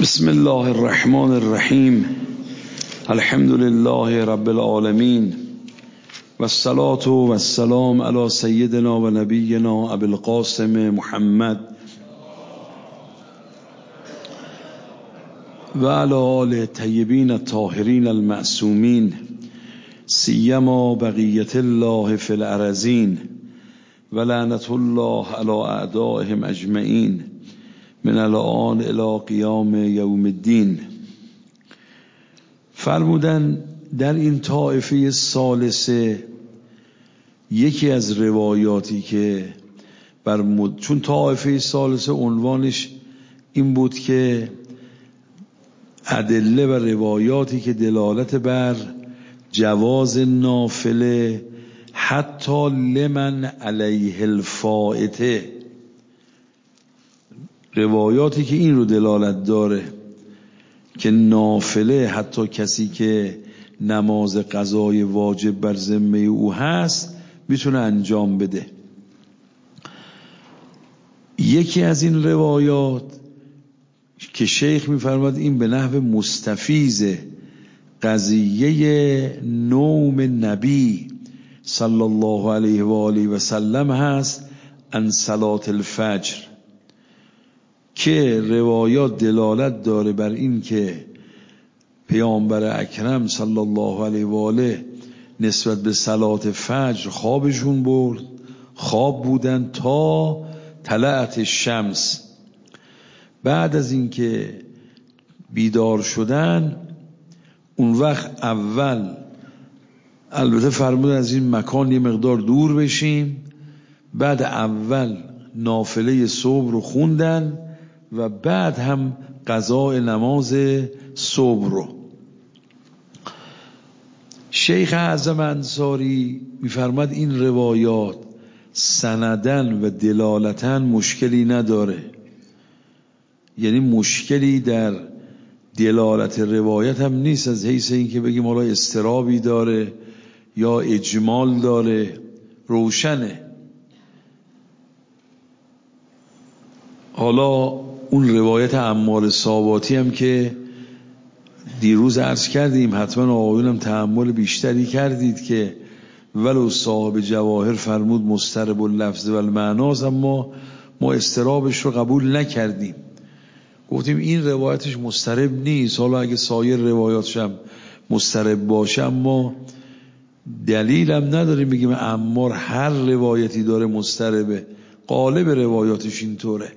بسم الله الرحمن الرحیم. الحمد لله رب العالمین و الصلاة و السلام علی سیدنا و نبینا ابی القاسم محمد و علی آله الطیبین الطاهرین المعصومین سیما بقیة الله فی الارضین و لعنة الله علی اعدائهم اجمعین من الان الی قیام یوم الدین. فرمودن در این طایفه ثالثه یکی از روایاتی که چون طایفه ثالثه عنوانش این بود که ادله و روایاتی که دلالت بر جواز نافله حتی لمن علیه الفائته، روایاتی که این رو دلالت داره که نافله حتی کسی که نماز قضای واجب بر ذمه او هست میتونه انجام بده. یکی از این روایات که شیخ میفرماد این به نحو مستفیض قضیه نوم نبی صلی الله علیه و آله و سلم هست عن صلاة الفجر، که روایات دلالت داره بر این که پیامبر اکرم صلی الله علیه و آله نسبت به صلات فجر خوابشون برد، خواب بودن تا طلعت الشمس. بعد از این که بیدار شدن اون وقت اول البته فرمودن از این مکان یه مقدار دور بشیم، بعد اول نافله صبح رو خوندن و بعد هم قضاء نماز صبح رو. شیخ اعظم انصاری میفرماد این روایات سندن و دلالتن مشکلی نداره، یعنی مشکلی در دلالت روایت هم نیست، از حیث این که بگیم حالا اضطرابی داره یا اجمال داره، روشنه. حالا اون روایت عمار ساباتی هم که دیروز عرض کردیم، حتما آقایونم تأمل بیشتری کردید که ولو صاحب جواهر فرمود مضطرب اللفظ و المعناست، اما ما اضطرابش رو قبول نکردیم، گفتیم این روایتش مضطرب نیست، حالا اگه سایر روایاتش هم مضطرب باشه اما دلیل هم نداریم بگیم عمار هر روایتی داره مضطربه، غالب روایاتش اینطوره.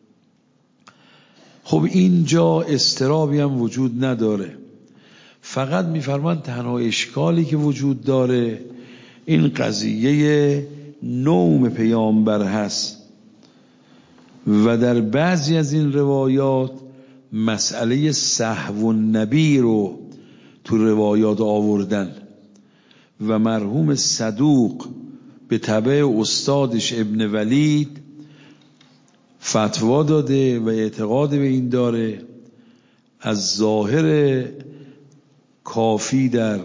خب اینجا اضطرابی هم وجود نداره، فقط میفرمان تنها اشکالی که وجود داره این قضیه نوم پیامبر هست و در بعضی از این روایات مسئله سهو النبی رو تو روایات آوردن و مرحوم صدوق به تبع استادش ابن ولید فتوا داده و اعتقاد به این داره. از ظاهر کافی در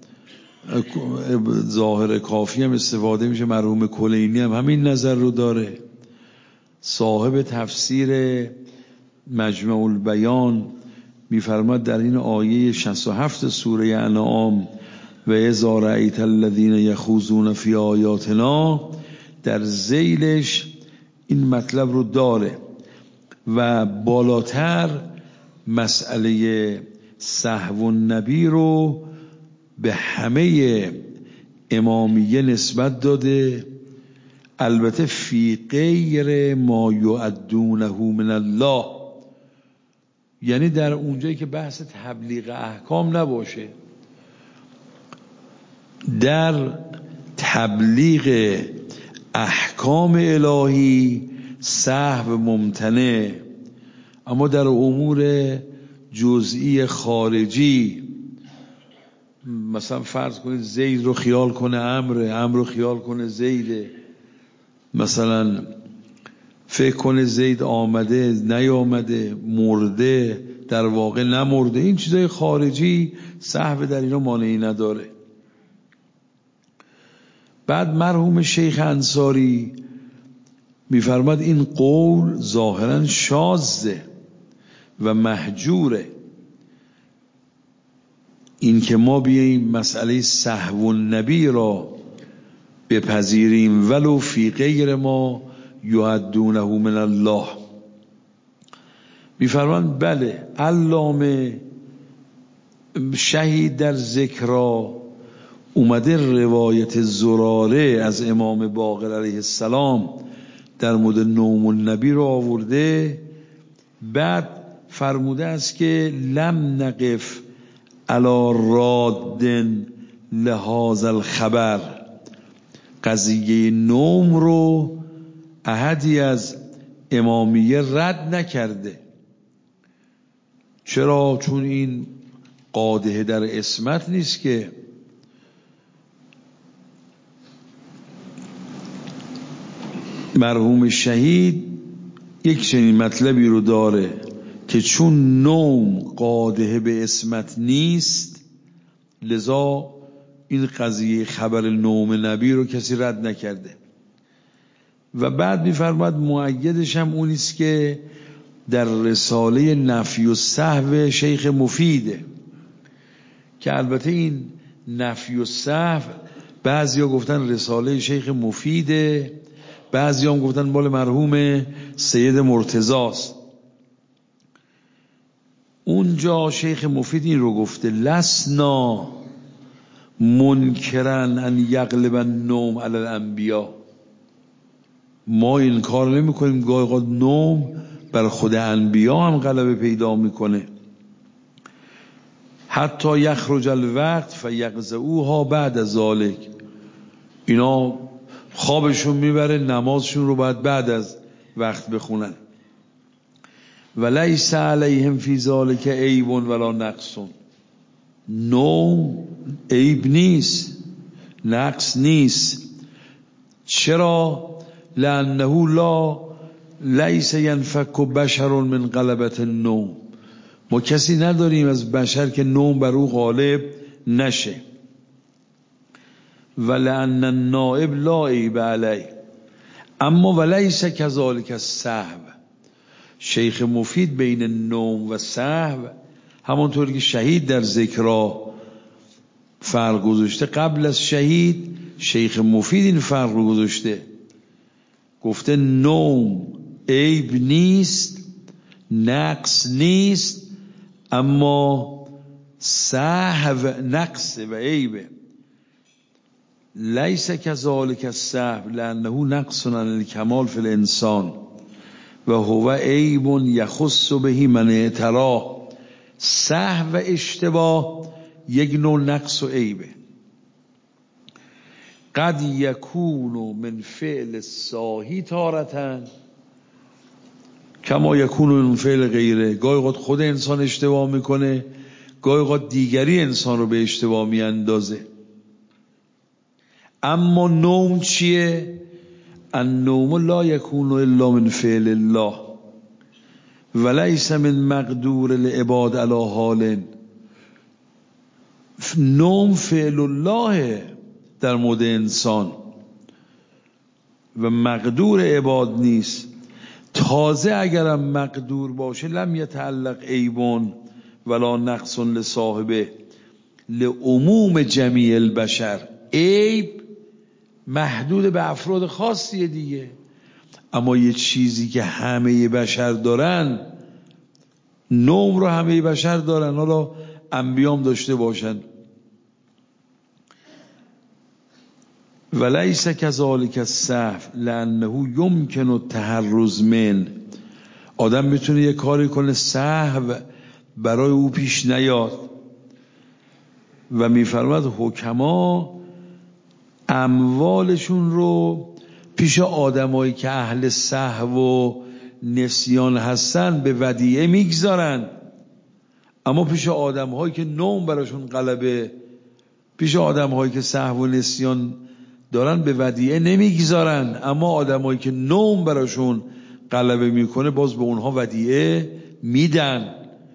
ظاهر کافی هم استفاده میشه، مرحوم کلینی هم همین نظر رو داره. صاحب تفسیر مجمع البیان میفرماد در این آیه 67 سوره انعام و اذا رأیت الذین یخوضون فی آیاتنا، در ذیلش این مطلب رو داره و بالاتر مسئله سهو النبی رو به همه امامیه نسبت داده، البته فی غیر ما یعدونه من الله، یعنی در اونجایی که بحث تبلیغ احکام نباشه، در تبلیغ احکام الهی سهو ممتنع، اما در امور جزئی خارجی مثلا فرض کنید زید رو خیال کنه امر رو خیال کنه زیده، مثلا فکر کنه زید آمده نیامده، مرده در واقع نمرده، این چیزای خارجی سهو در اینا مانعی نداره. بعد مرحوم شیخ انصاری میفرماد این قول ظاهرا شاذه و محجوره. این که ما بیاییم مسئله سهو النبی را بپذیریم ولو فی غیر ما یعدونه من الله. میفرمان بله علامه شهید در ذکرا اومده روایت زراره از امام باقر علیه السلام در مورد نوم النبی رو آورده، بعد فرموده است که لم نقف علی راد لهذا الخبر، قضیه نوم رو احدی از امامیه رد نکرده. چرا؟ چون این قادح در اسمت نیست که. مرحوم شهید یک چنین مطلبی رو داره که چون نوم قادح به اسمت نیست، لذا این قضیه خبر نوم نبی رو کسی رد نکرده. و بعد می‌فرماد مؤیدش هم اونیست که در رساله نفی السهو شیخ مفیده، که البته این نفی السهو بعضیا گفتن رساله شیخ مفیده، بعضیا هم گفتن مال مرحوم سید مرتضاست. اونجا شیخ مفید این رو گفته لسنا منکرن ان یغلب النوم علی الانبیا، ما این کار نمی کنیم، گاهی اوقات نوم بر خود انبیا هم غلبه پیدا میکنه. حتی یخرج الوقت فیقظعوها بعد ذالک، اینا خوابشون میبره، نمازشون رو باید بعد از وقت بخونن. ولیس علیهم فی ذالک عیب ولا نقص، نوم عیب نیست، نقص نیست. چرا؟ لانه لیس ینفک بشر من غلبة النوم، ما کسی نداریم از بشر که نوم بر او غالب نشه. ولأن النائب لا عیب علیه، اما ولیس کذالک السهو. شیخ مفید بین نوم و سهو همونطور که شهید در ذکرا فرق گذاشته، قبل از شهید شیخ مفید این فرق رو گذاشته، گفته نوم عیب نیست، نقص نیست، اما سهو نقص و عیبه. لیس کذالک السهو لانه نقص عن الکمال فی الانسان و هو عیب یخص به من اعتراه. سهو و اشتباه یک نوع نقص و عیبه. قد یکون من فعل الساهی تارتن کما یکون من فعل غیره، گاهی اوقات خود انسان اشتباه میکنه، گاهی اوقات دیگری انسان رو به اشتباه میاندازه. اما نوم چیه؟ النوم لا یکون الا من فعل الله ولیس من مقدور العباد علی حال. نوم فعل الله در مورد انسان و مقدور عباد نیست. تازه اگرم مقدور باشه لم یتعلق عیبون ولا نقص لصاحبه لعموم جمیع البشر. عیب محدود به افراد خاصیه دیگه، اما یه چیزی که همه بشر دارن، نوم رو همه بشر دارن، حالا انبیام داشته باشن. ولیس کذالک السهو لانه یمکن التحرز من، آدم میتونه یه کاری کنه سهو برای او پیش نیاد. و میفرماد حکما اموالشون رو پیش آدمایی که اهل سهو و نسیان هستن به ودیعه میگذارن، اما پیش آدمهایی که نوم براشون غلبه، پیش آدمهایی که سهو و نسیان دارن به ودیعه نمیگذارن، اما آدمایی که نوم براشون غلبه میکنه باز به اونها ودیعه میدن.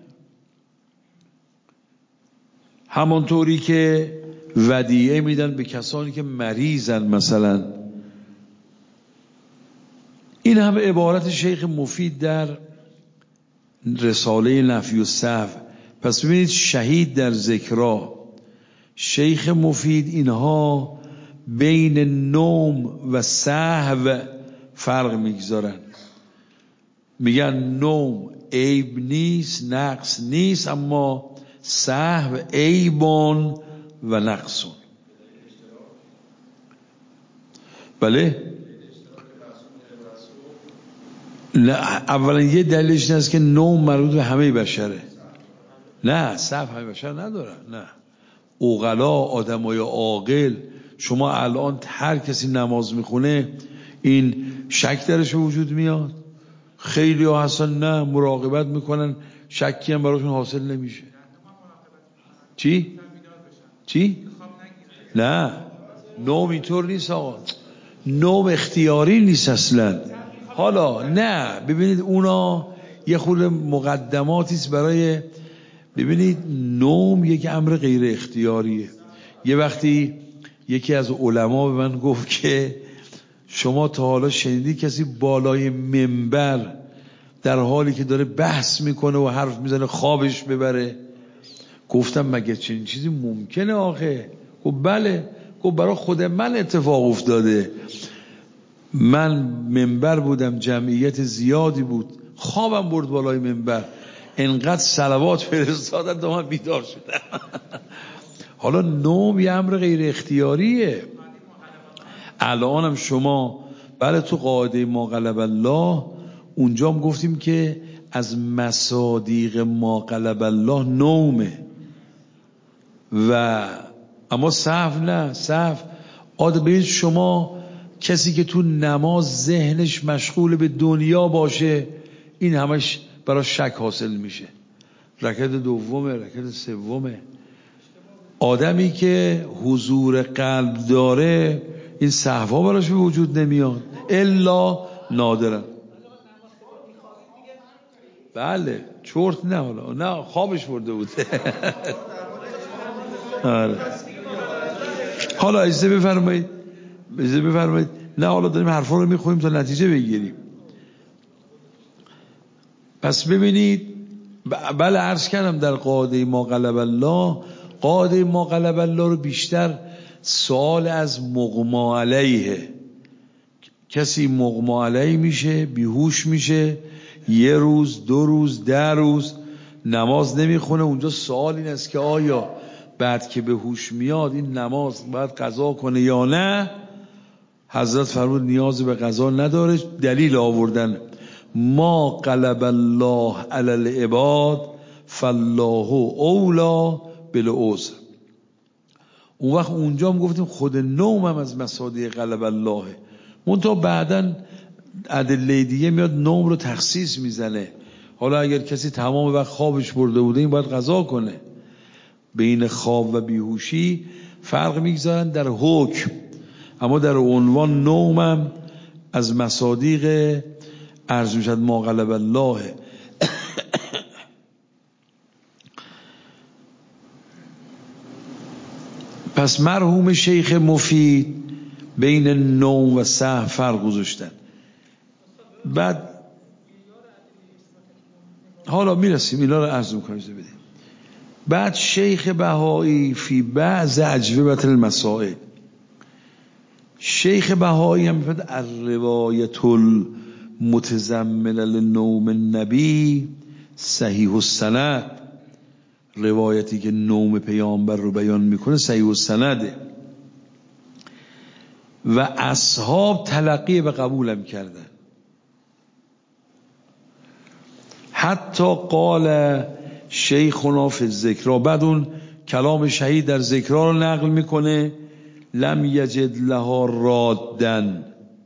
همانطوری که ودیعه میدن به کسانی که مریضن مثلا. این هم عبارت شیخ مفید در رساله نفی و سهو. پس ببینید شهید در ذکرها، شیخ مفید، اینها بین نوم و سهو فرق میگذارن. میگن نوم عیب نیست، نقص نیست، اما سهو عیبون و نقصون. بله، نه، اولا یه دلیلش این است که نوم مربوط به همه بشره. نه، سهو همه بشر ندارن. نه، عقلا، آدمای عاقل، شما الان هر کسی نماز میخونه این شک درش وجود میاد. خیلی ها هستن نه مراقبت میکنن، شکی هم براشون حاصل نمیشه. چی؟ نه، نوم اینطور نیست آقا. نوم اختیاری نیست اصلا. حالا نه، ببینید اونا یه خورده مقدماتیست برای، ببینید نوم یک امر غیر اختیاریه. یه وقتی یکی از علما به من گفت که شما تا حالا شنیدی کسی بالای منبر در حالی که داره بحث میکنه و حرف میزنه خوابش ببره؟ گفتم مگه چنین چیزی ممکنه آخه؟ گفت بله. گفت برای خود من اتفاق افتاده. من منبر بودم، جمعیت زیادی بود، خوابم برد بالای منبر، انقدر صلوات فرستادن تا من بیدار شدم. حالا نوم یه امر غیر اختیاریه. الانم شما بله تو قاعده ما غلب الله اونجا هم گفتیم که از مصادیق ما غلب الله نومه، و اما سهو نه. سهو ببینید شما کسی که تو نماز ذهنش مشغول به دنیا باشه این همش برای شک حاصل میشه. رکعت دومه، رکعت سومه. آدمی که حضور قلب داره این سهوا براش به وجود نمیاد الا نادرا. بله چرت نه، حالا نه خوابش برده بود. حالا اجازه بفرمایید نه حالا داریم حرفا رو میخونیم تا نتیجه بگیریم. پس ببینید بله عرض کردم در قاعده ما غلب الله، قاعده ما غلب الله رو بیشتر سوال از مغما علیه. کسی مغما علیه میشه، بیهوش میشه، یه روز، 2 روز، 10 روز نماز نمیخونه. اونجا سوال این است که آیا بعد که به هوش میاد این نماز باید قضا کنه یا نه؟ حضرت فرمود نیاز به قضا نداره. دلیل آوردن ما غلب الله علی العباد فالله اولا بالعذر. اون وقت اونجا هم گفتیم خود نوم هم از مصادیق غلب الله، منتها بعدن ادله دیگه میاد نوم رو تخصیص میزنه. حالا اگر کسی تمام وقت خوابش برده بوده این باید قضا کنه. بین خواب و بیهوشی فرق میگذارن در حکم، اما در عنوان نومم از مصادیق عرض میشد ما غلب الله. پس مرحوم شیخ مفید بین نوم و سهو فرق گذاشتن. بعد حالا میرسیم اینا رو عرض میکنیم. بعد شیخ بهایی فی بعض اجوبه المسائل، شیخ بهایی هم میفرد الروایت المتضمنه لنوم النبی صحیح السند، روایتی که نوم پیامبر رو بیان میکنه صحیح السنده و اصحاب تلقی به قبولم کردن. حتی قال شیخنا فی الذکر، بعد اون کلام شهید در ذکرها رو نقل میکنه لم یجد لها رادن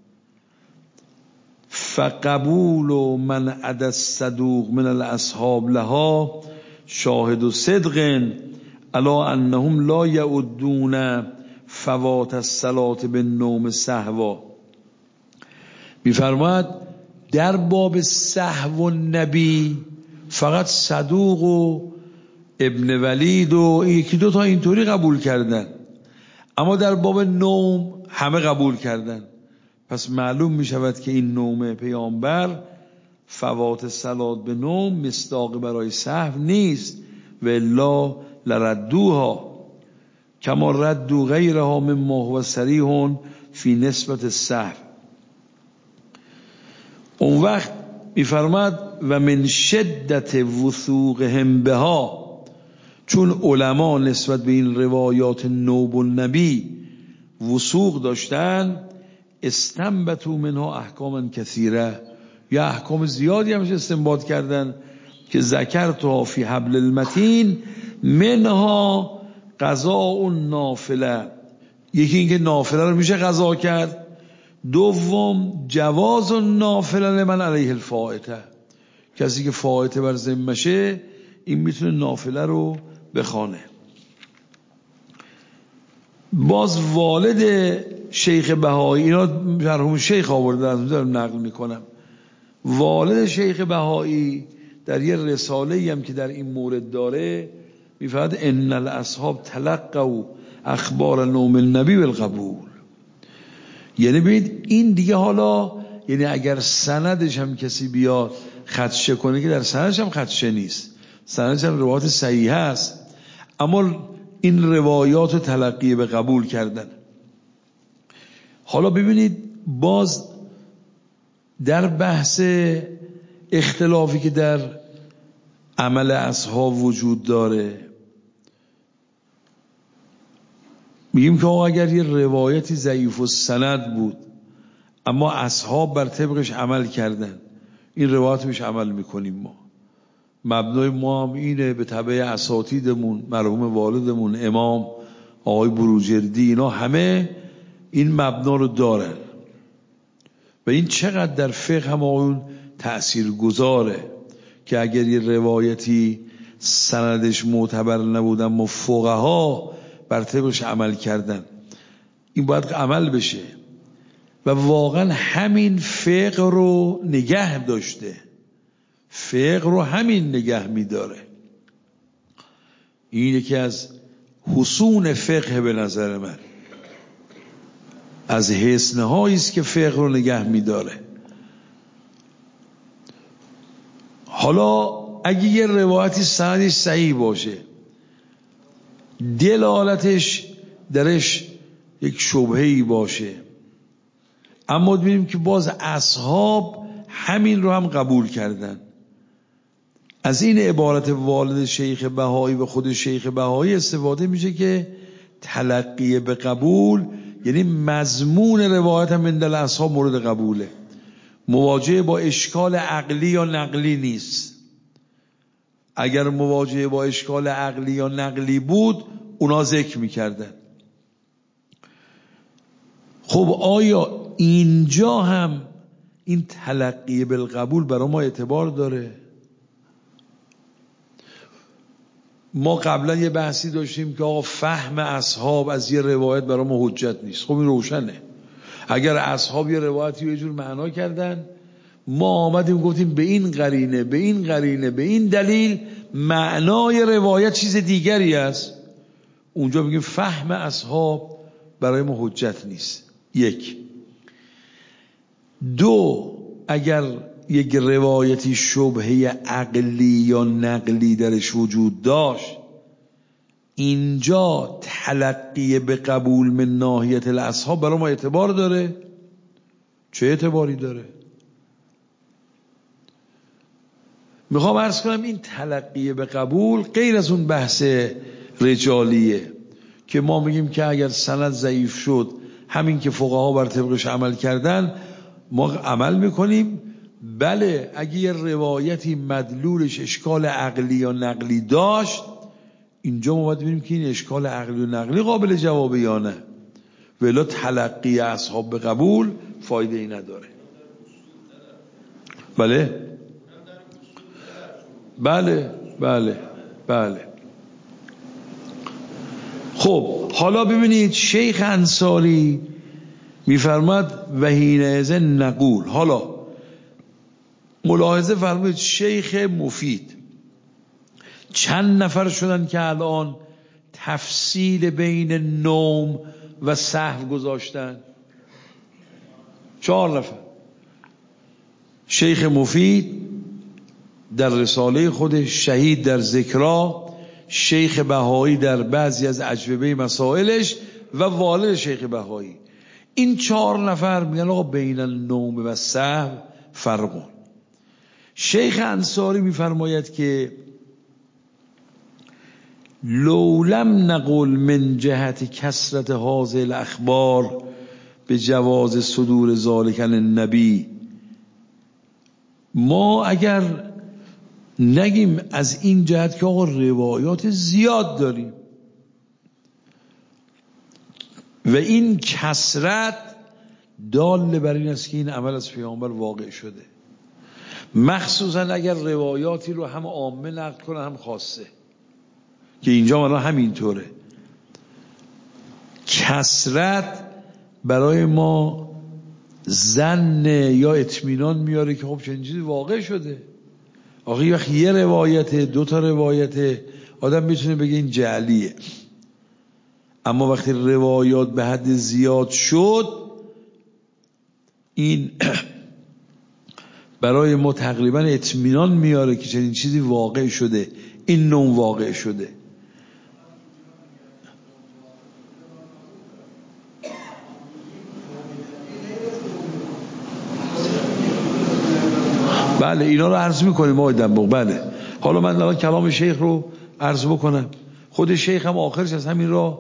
فقبول من عدا الصدوق من الاصحاب لها شاهد صدق الا انهم لا یعدون فوات الصلاة بالنوم سهوا. میفرماید در باب سهو النبی فقط صدوق و ابن ولید و یکی دو تا اینطوری قبول کردن، اما در باب نوم همه قبول کردن. پس معلوم می شود که این نوم پیامبر فوات صلات به نوم مصداق برای سهو نیست و الا لردوها کما ردو غیرها مما هو صریح فی نسبت السهو. اون وقت میفرماد و من شدت وثوقهم بها، چون علما نسبت به این روایات نوب النبی وثوق داشتن، استنبطوا منها احکاما کثیره، یا احکام زیادی همش استنباط کردن که ذکرتها فی حبل المتین، منها قضاء نافله، یکی اینکه نافله رو میشه قضا کرد، دوم جواز نافله لمن علیه الفائته، کسی که فائته بر ذمشه این میتونه نافله رو بخوانه. باز والد شیخ بهایی، اینا مرحوم شیخ آورده از اونجا نقل میکنم، والد شیخ بهایی در یه رساله هم که در این مورد داره میفرماد ان الاصحاب تلقوا اخبار نوم النبی بالقبول. یعنی ببینید این دیگه حالا، یعنی اگر سندش هم کسی بیاد خدشه کنه که در سندش هم خدشه نیست، سندش هم روایات صحیح است، اما این روایات تلقی به قبول کردن. حالا ببینید باز در بحث اختلافی که در عمل اصحاب وجود داره، میگیم که اگر یه روایتی ضعیف السند بود اما اصحاب بر طبقش عمل کردن، این روایت بهش عمل میکنیم ما. مبنای ما هم اینه، به تبع اساتیدمون، مرحوم والدمون امام آقای بروجردی، اینا همه این مبنا رو دارن و این چقدر در فقه هم آقایون تأثیر گذاره که اگر یه روایتی سندش معتبر نبود اما فقها بر طبقش عمل کردن، این باید عمل بشه و واقعا همین فقه رو نگه داشته، فقه رو همین نگه میداره. این یکی از حصون فقه به نظر من، از حصنهایی است که فقه رو نگه میداره. حالا اگه یه روایتی سندش صحیح باشه، دلالتش درش یک شبهه‌ای باشه، اما ببینیم که باز اصحاب همین رو هم قبول کردن، از این عبارت والد شیخ بهایی و خود شیخ بهایی استفاده میشه که تلقی به قبول یعنی مضمون روایت هم من دل اصحاب مورد قبوله، مواجهه با اشکال عقلی یا نقلی نیست. اگر مواجهه با اشکال عقلی یا نقلی بود اونا ذکر میکردن. خب آیا اینجا هم این تلقی بالقبول برای ما اعتبار داره؟ ما قبلا یه بحثی داشتیم که آقا فهم اصحاب از یه روایت برای ما حجت نیست. خب این روشنه، اگر اصحاب یه روایتی یه جور معنا کردن، ما آمدیم گفتیم به این قرینه به این قرینه به این دلیل معنای روایت چیز دیگری است، اونجا بگیم فهم اصحاب برای ما حجت نیست. یک. دو، اگر یک روایتی شبهه عقلی یا نقلی درش وجود داشت، اینجا تلقی به قبول من ناحیت الاصحاب برای ما اعتبار داره؟ چه اعتباری داره؟ میخوام عرض کنم این تلقی به قبول غیر از اون بحث رجالیه که ما میگیم که اگر سند ضعیف شد، همین که فقها بر طبقش عمل کردن ما عمل میکنیم. بله اگه یه روایتی مدلولش اشکال عقلی یا نقلی داشت، اینجا ما باید ببینیم که این اشکال عقلی و نقلی قابل جوابه یا نه، ولی تلقی اصحاب به قبول فایده ای نداره. بله بله بله بله. خب حالا ببینید شیخ انصاری میفرماد و حینئذ نقول. حالا ملاحظه فرمایید شیخ مفید چند نفر شدن که الان تفصیل بین نوم و سهو گذاشتن؟ 4 نفر. شیخ مفید در رساله خودش، شهید در ذکرا، شیخ بهایی در بعضی از اجوبه مسائلش و والد شیخ بهایی، این 4 نفر میگن آقا بین النوم و السهو فرقون. شیخ انصاری میفرماید که لو لم نقل من جهت کثرت هذه الاخبار به جواز صدور ذلک النبی، ما اگر نگیم از این جهت که آقا روایات زیاد داریم و این کثرت دال بر این است که این عمل از پیامبر واقع شده، مخصوصا اگر روایاتی رو هم عامه نقل کنه هم خاصه، که اینجا ما همینطوره. کثرت برای ما ظن یا اطمینان میاره که خب چنین چیزی واقع شده. آخه وقتی یه روایت، 2 تا روایت، آدم میتونه بگه این جعلیه، اما وقتی روایات به حد زیاد شد، این برای ما تقریبا اطمینان میاره که چنین چیزی واقع شده، این نوع واقع شده. بله اینا رو عرض میکنیم آقای دنبوغ. بله حالا من الان کلام شیخ رو عرض بکنم. خود شیخ هم آخرش از همین راه،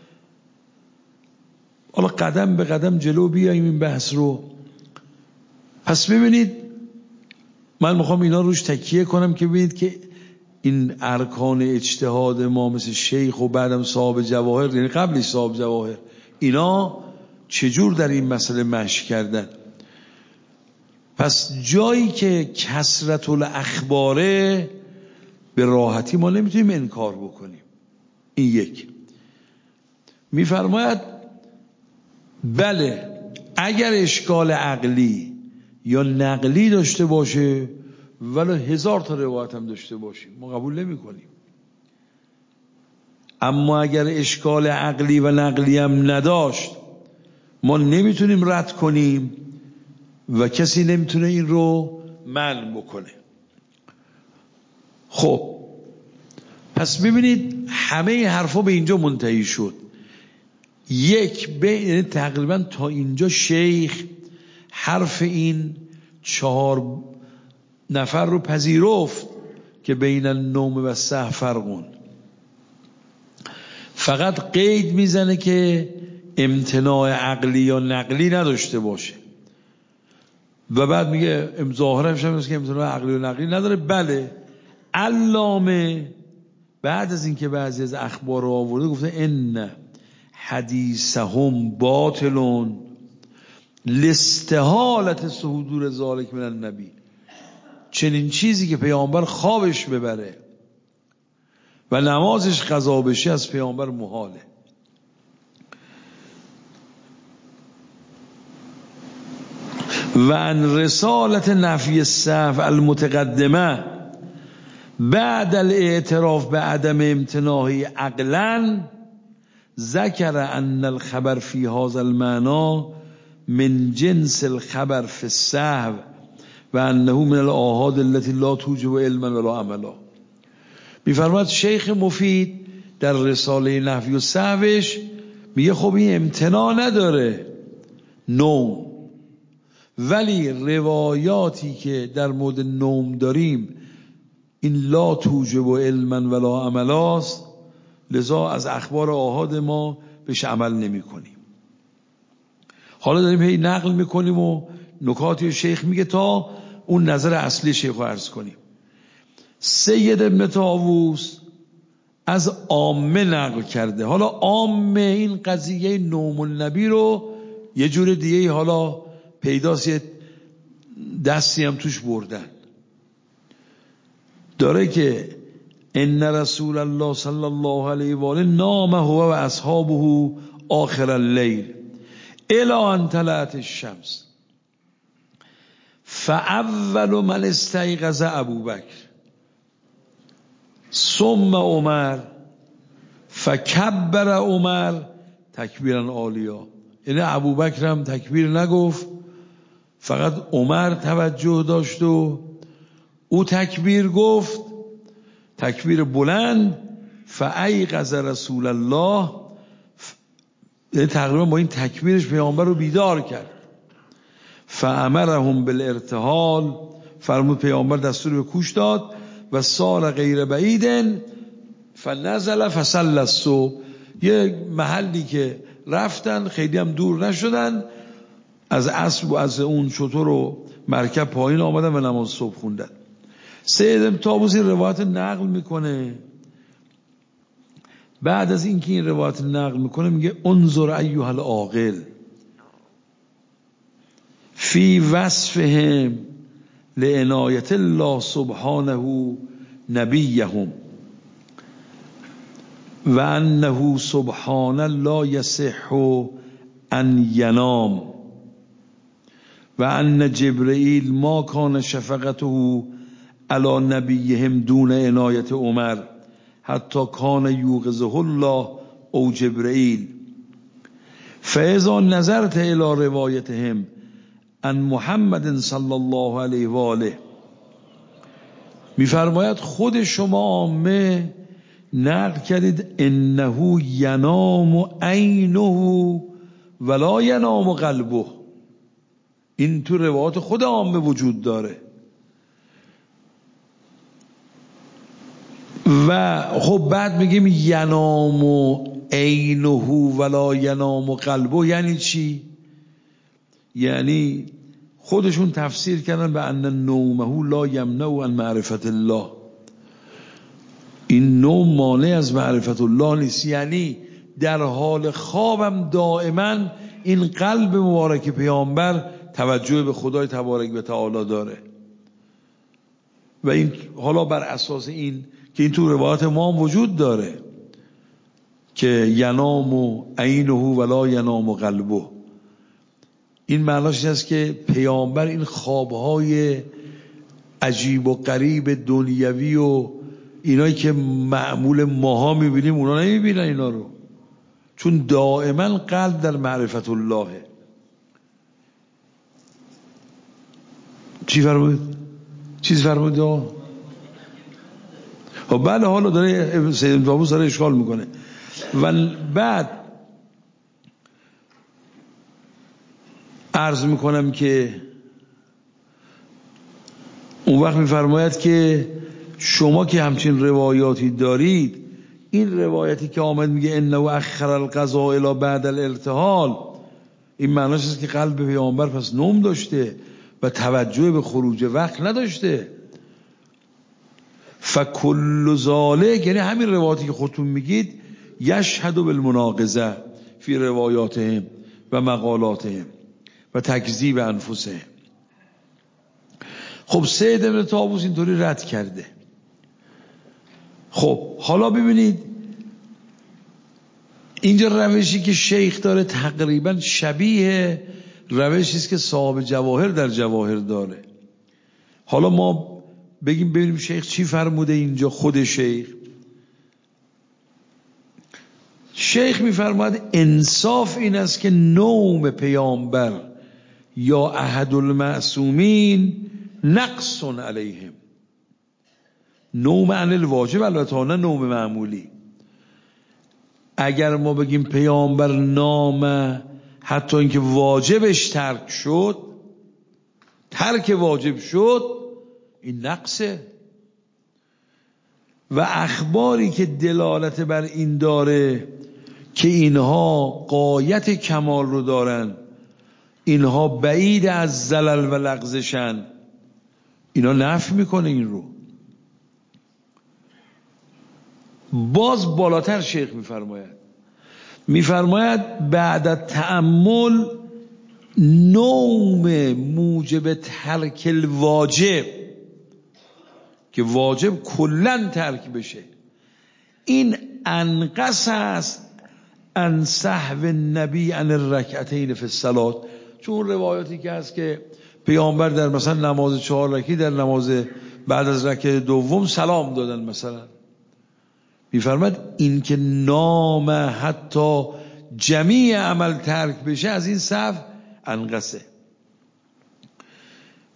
حالا قدم به قدم جلو بیاییم این بحث رو. پس ببینید من میخوام اینا روش تکیه کنم که ببینید که این ارکان اجتهاد ما مثل شیخ و بعدم صاحب جواهر، یعنی قبلش صاحب جواهر، اینا چجور در این مسئله مشی کردن. پس جایی که کثرت الاخباره به راحتی ما نمیتونیم انکار بکنیم. این یک. میفرماید بله اگر اشکال عقلی یا نقلی داشته باشه ولو 1000 تا روایت هم داشته باشه ما قبول نمی کنیم، اما اگر اشکال عقلی و نقلی هم نداشت ما نمیتونیم رد کنیم و کسی نمیتونه این رو منع بکنه. خب پس ببینید همه حرفا به اینجا منتهی شد. یعنی تقریبا تا اینجا شیخ حرف این 4 نفر رو پذیرفت که بین النوم و السهو فرقون، فقط قید میزنه که امتناع عقلی یا نقلی نداشته باشه و بعد میگه ظاهرش هم که امتناع عقلی و نقلی نداره. بله علامه بعد از اینکه بعضی از اخبار رو آورده گفته ان حدیثهم باطلون لاستحالة صدور ذلک من النبی، چنین چیزی که پیامبر خوابش ببره و نمازش قضا بشه از پیامبر محاله. و ان رسالة نفی السهو المتقدمه بعد الاعتراف به عدم امتناعی عقلا ذکر ان الخبر فی هذا المعنى من جنس الخبر فی السهو و انه من الآحاد التي لا توجب علما ولا عملا. میفرماید شیخ مفید در رساله نفی و سهوش میگه خب این امتناع نداره نوم، ولی روایاتی که در مورد نوم داریم این لا توجب علما ولا عملاست، لذا از اخبار آحاد ما بهش عمل نمی کنیم. حالا داریم هی نقل میکنیم و نکاتی شیخ میگه تا اون نظر اصلی شیخ رو عرض کنیم. سید ابن طاووس از عامه نقل کرده. حالا عامه این قضیه نوم النبی رو یه جور دیگه حالا پیداست، یه دستی هم توش بردن، داره که ان رسول الله صلی الله علیه و آله نام هو و اصحابه آخر اللیل الی ان طلعت الشمس فاول من استيقظ ابوبکر ثم عمر فکبر عمر تکبیرا عالیا. یعنی ابوبکر هم تکبیر نگفت فقط عمر توجه داشت و او تکبیر گفت، تکبیر بلند، فایقظ رسول الله، تقریبا با این تکبیرش پیامبر رو بیدار کرد. فامرهم بالارتحال، فرمود پیامبر دستور به کوش داد. و سار غیر بعید فنزل فصلى الصبح، یه محلی که رفتن خیلی هم دور نشدن، از اسب و از اون شتر و مرکب پایین آمدن و نماز صبح خوندن. سید ابن طاووس این روایت نقل میکنه. بعد از اینکه این روایت نقل میکنه میگه انظر ایها العاقل فی وصفهم لعنایت الله سبحانه نبیهم و انه سبحانه لا یصح ان ینام و ان جبرئیل ما کان شفقته علی نبیهم دون عنایت عمر حتی کان یوقظه الله او جبرئیل. فاذا نظرت الی روایتهم عن محمد صلی الله علیه و آله، میفرماید خود شما عامه نقل کردید انه ینام عینه ولا ینام قلبه، این تو روایات خود عامه وجود داره. و خب بعد میگیم ینام عینه ولا ینام قلبه، یعنی چی؟ یعنی خودشون تفسیر کردن به ان نومه لا یمنع عن معرفت الله، این نوم مانع از معرفت الله نیست، یعنی در حال خوابم دائما این قلب مبارک پیامبر توجه به خدای تبارک و تعالی داره. و این حالا بر اساس این که این تو روایات ما هم وجود داره که ینام عینه ولا ینام قلبه، این معناش این است که پیامبر این خوابهای عجیب و غریب دنیوی و اینایی که معمول ماها میبینیم اونا نمیبینن اینا رو، چون دائما قلب در معرفت اللهه. چی فرمود؟ چیز فرمود؟ بله، حالا داره سید ابن طاووس داره اشکال میکنه. و بعد عرض میکنم که اون وقت میفرماید که شما که همچین روایاتی دارید، این روایتی که آمد میگه انه اخر القضاء الی بعد الارتحال، این معناش است که قلب پیامبر پس نوم داشته و توجه به خروج وقت نداشته. فکل ذالک، یعنی همین روایاتی که خودتون میگید، یشهد بالمناقضه فی روایاتهم و مقالاتهم و تکذیب انفسهم. خب سید ابن طاووس اینطوری رد کرده. خب حالا ببینید اینجا روشی که شیخ داره تقریبا شبیه روشی است که صاحب جواهر در جواهر داره. حالا ما ببینیم شیخ چی فرموده اینجا. خود شیخ میفرماید انصاف این است که نوم پیامبر یا احد المعصومین نقص علیهم، نوم عن الواجب، البته نه نوم معمولی. اگر ما بگیم پیامبر نام حتی اینکه واجبش ترک شد، ترک واجب شد، این نقصه. و اخباری که دلالت بر این داره که اینها غایت کمال رو دارن، اینها بعید از زلل و لغزشن، اینا نفی میکنه این رو. باز بالاتر شیخ میفرماید بعد تأمل نوم موجب ترک الواجب، که واجب کلن ترک بشه، این انقص است ان سهو النبی عن الرکعتین فی الصلاة. چون روایاتی که هست که پیامبر در مثلا نماز 4 رکعتی در نماز بعد از رکعت دوم سلام دادن مثلا، میفرماید این که نام حتی جمیع عمل ترک بشه از این سهو انقصه.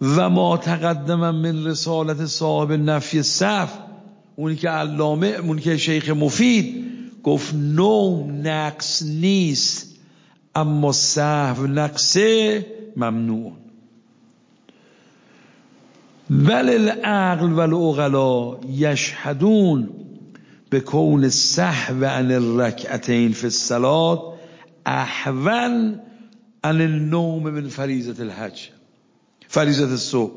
و ما تقدم من رسالت صاحب نفی صف، اونی که علامه، اونی که شیخ مفید گفت نوم نقص نیست اما سهو نقصه ممنوع. بل العقل و العقلا یشهدون به کون سهو عن الرکعتین فی الصلاة احون عن النوم من فریضة الحج، فریضة الصبح.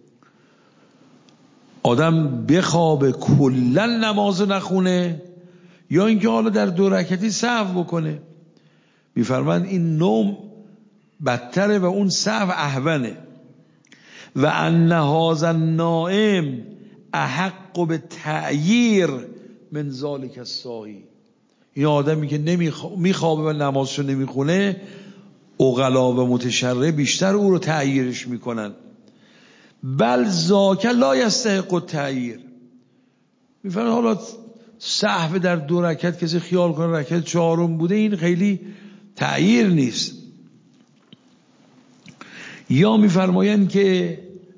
آدم بخوابه کلا نماز نخونه یا اینکه حالا در 2 رکعتی سهو بکنه، میفرمایند این نوم بدتره و اون سهو احونه. و ان هذا النائم احق بالتعییر من ذلک الصاحی، این آدمی که میخوابه و نمازشو نمیخونه، عقلا و متشرع بیشتر او رو تعییرش میکنن. بل ذاک لا یستحق التعییر، میفرمایند حالا سهو در 2 رکعت کسی خیال کنه رکعت 4 بوده، این خیلی تعییر نیست. یا میفرمایند که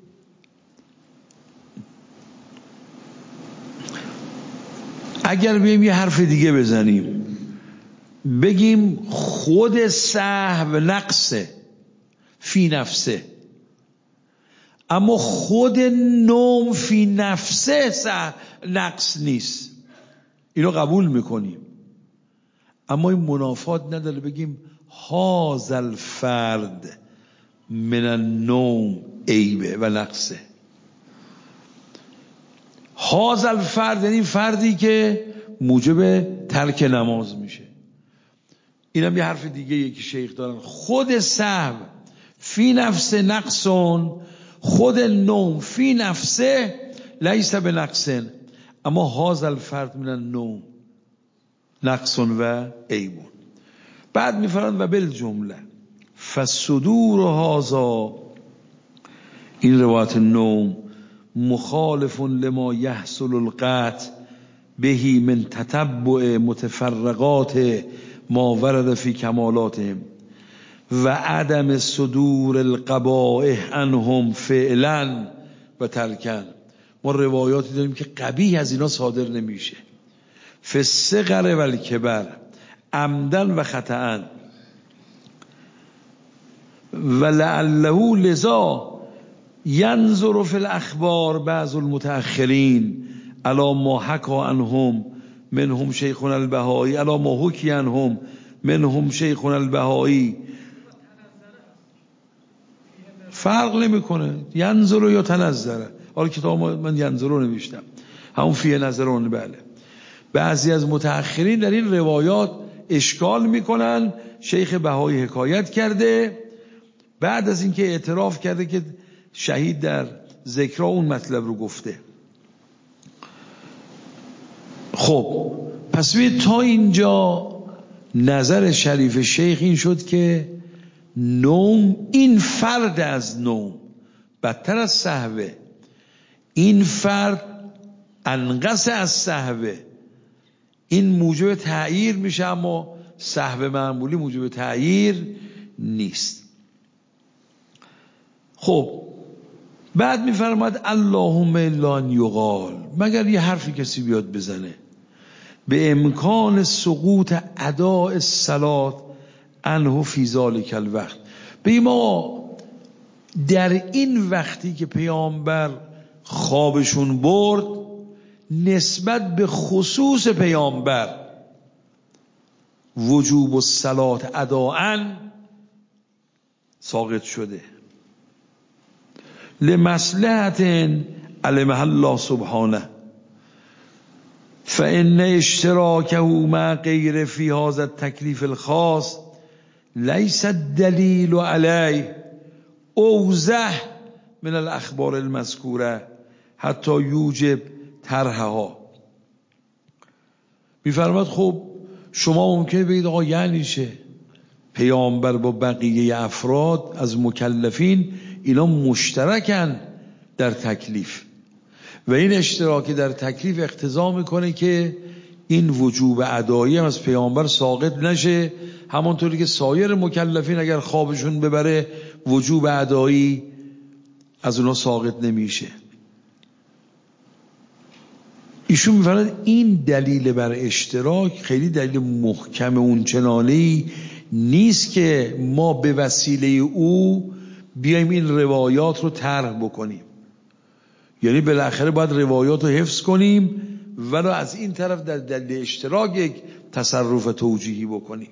اگر بیم یه حرف دیگه بزنیم بگیم خود سهو نقصه فی نفسه، اما خود نوم فی نفسه نقص نیست، اینو قبول میکنیم. اما این منافات نداره بگیم هذا الفرد من النوم عیبه و نقصه. هذا الفرد یعنی فردی که موجب ترک نماز میشه. اینم یه حرف دیگه یکی شیخ دارن، خود سهو فی نفسه نقصون، خود نوم فی نفسه لیس به نقصن، اما هذا الفرد من النوم نقصون و عیبون. بعد میفرمایند و بالجمله فالصدور هذا، این روایت نوم مخالف لما يحصل القطع به من تتبع متفرقات ما ورد فی کمالاتهم و عدم صدور القبائح عنهم فعلا و ترکن. ما روایاتی داریم که قبیح از اینا صادر نمیشه، فی الصغر و الکبر عمدن و خطأ، و لعله لذا ینظر فی الاخبار بعض المتأخرین علی ما حکی عنهم منهم شیخنا البهایی، علی ما حکی عنهم منهم شیخنا البهایی. فرق نمیکنه ینظر یا تنظر، حالا کتاب من ینظر رو نوشتم، همون فیه نظرون. بله بعضی از متأخرین در این روایات اشکال میکنن. شیخ بهایی حکایت کرده بعد از اینکه اعتراف کرده که شهید در ذکرها اون مطلب رو گفته. خب پس تا اینجا نظر شریف شیخ این شد که نوم، این فرد از نوم بدتر از سهوه، این فرد انقص از سهوه، این موجب تعییر میشه اما سهو معمولی موجب تعییر نیست. خب بعد میفرماد اللهم الا ان یقال، مگر یه حرفی کسی بیاد بزنه به امکان سقوط اداء الصلاة عنه فی ذلک الوقت، به ما در این وقتی که پیامبر خوابشون برد نسبت به خصوص پیامبر وجوب الصلاة اداءً ساقط شده، لمصلحت علمها الله سبحانه، فإن اشتراكه مع غيره في هذا التكليف الخاص ليس الدليل عليه اوضح من الاخبار المذكوره حتی یوجب طرحها. میفرماد خب شما ممکنه بگید آقا یعنی چه؟ پیامبر با بقیه افراد از مکلفین اینا مشترکن در تکلیف و این اشتراکی در تکلیف اقتضا میکنه که این وجوب ادایی هم از پیامبر ساقط نشه، همونطوری که سایر مکلفین اگر خوابشون ببره وجوب ادایی از اونا ساقط نمیشه. ایشون میفرماید این دلیل بر اشتراک خیلی دلیل محکم اون چنانه‌ای نیست که ما به وسیله او بیایم این روایات رو طرح بکنیم. یعنی بالاخره باید روایات رو حفظ کنیم ولی از این طرف در دلیل اشتراک یک تصرف توجیهی بکنیم.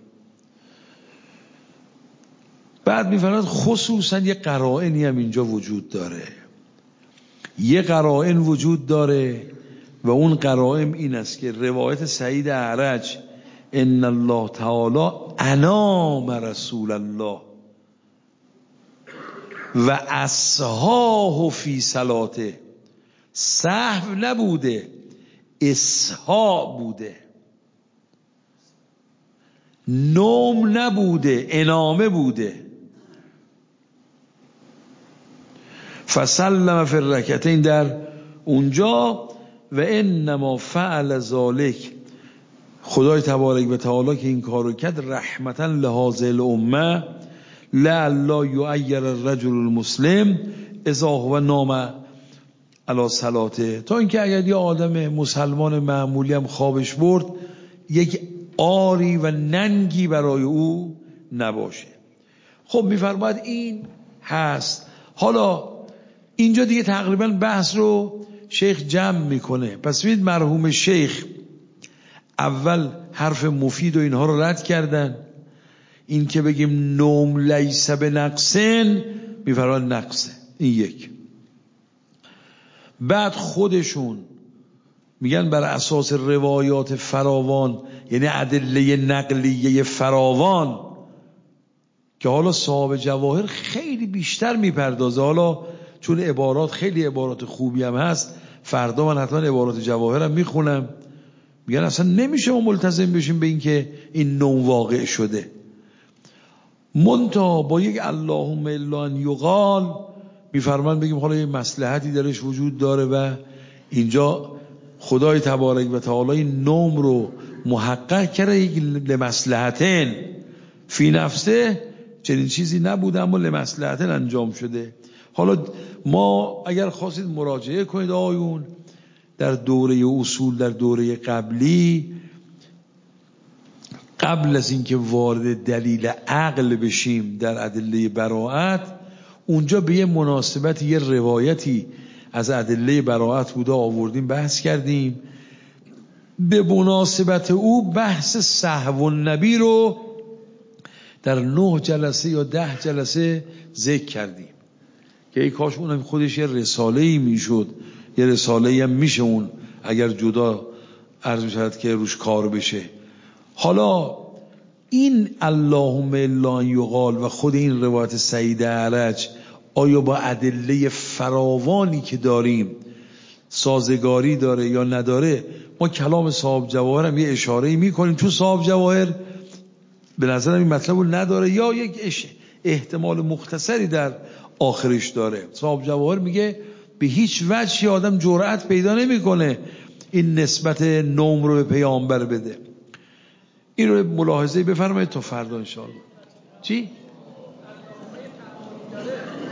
بعد میفرماید خصوصا یه قرائنی هم اینجا وجود داره. یه قرائن وجود داره و اون قرائن این است که روایت سعید اعرج ان الله تعالی انام رسول الله و اسهاه فی صلاته، سهو نبوده، اسها بوده، نوم نبوده، انامه بوده. فسلم فی الرکعتین در اونجا و انما فعل ذلک، خدای تبارک و تعالی که این کارو کرد رحمتا لهذه الامه لعلا یعیر الرجل المسلم اذا هو نام علی صلاته، تا اینکه اگر یه آدم مسلمان معمولی هم خوابش برد یک آری و ننگی برای او نباشه. خب میفرماید این هست. حالا اینجا دیگه تقریبا بحث رو شیخ جمع میکنه. پس ببینید مرحوم شیخ اول حرف مفید و اینها رو رد کردن. این که بگیم نوم لیس بنقصن، میفرماید نقصه، این یک. بعد خودشون میگن بر اساس روایات فراوان، یعنی ادله نقلیه فراوان که حالا صاحب جواهر خیلی بیشتر میپردازه. حالا چون عبارات خیلی عبارات خوبی هم هست، فردا من حتما عبارات جواهرم میخونم. میگن اصلا نمیشه ما ملتزم بشیم به این که این نوع واقع شده، منتها با یک اللهم الا ان یقال میفرمان بگیم حالا یه مصلحتی درش وجود داره و اینجا خدای تبارک و تعالی نوم رو محقق کرده یک لمصلحتن فی نفسه، چنین چیزی نبوده اما لمصلحتن انجام شده. حالا ما اگر خواستید مراجعه کنید آیون در دوره اصول، در دوره قبلی، قبل از اینکه وارد دلیل عقل بشیم در ادله براءت، اونجا به یه مناسبت یه روایتی از ادله براءت بوده آوردیم بحث کردیم. به مناسبت او بحث سهو النبی رو در 9 جلسه یا 10 جلسه ذکر کردیم که ای کاش اونم خودش یه رساله‌ای میشد. یه رساله‌ای هم میشه اون اگر جدا عرض می‌شود که روش کار بشه. حالا این اللهم الا ان یقال و خود این روایت سعید اعرج آیا با ادله فراوانی که داریم سازگاری داره یا نداره؟ ما کلام صاحب جواهر هم یه اشاره‌ای میکنیم، چون صاحب جواهر به نظرم این مطلب رو نداره یا یک احتمال مختصری در آخرش داره. صاحب جواهر میگه به هیچ وجه آدم جرأت پیدا نمیکنه این نسبت نوم رو به پیامبر بده. این رو ملاحظه بفرمایید تا فردا انشاءالله. چی؟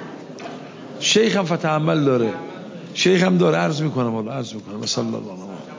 شیخ هم فتح عمل داره، شیخ هم داره. عرض میکنم مثلا الله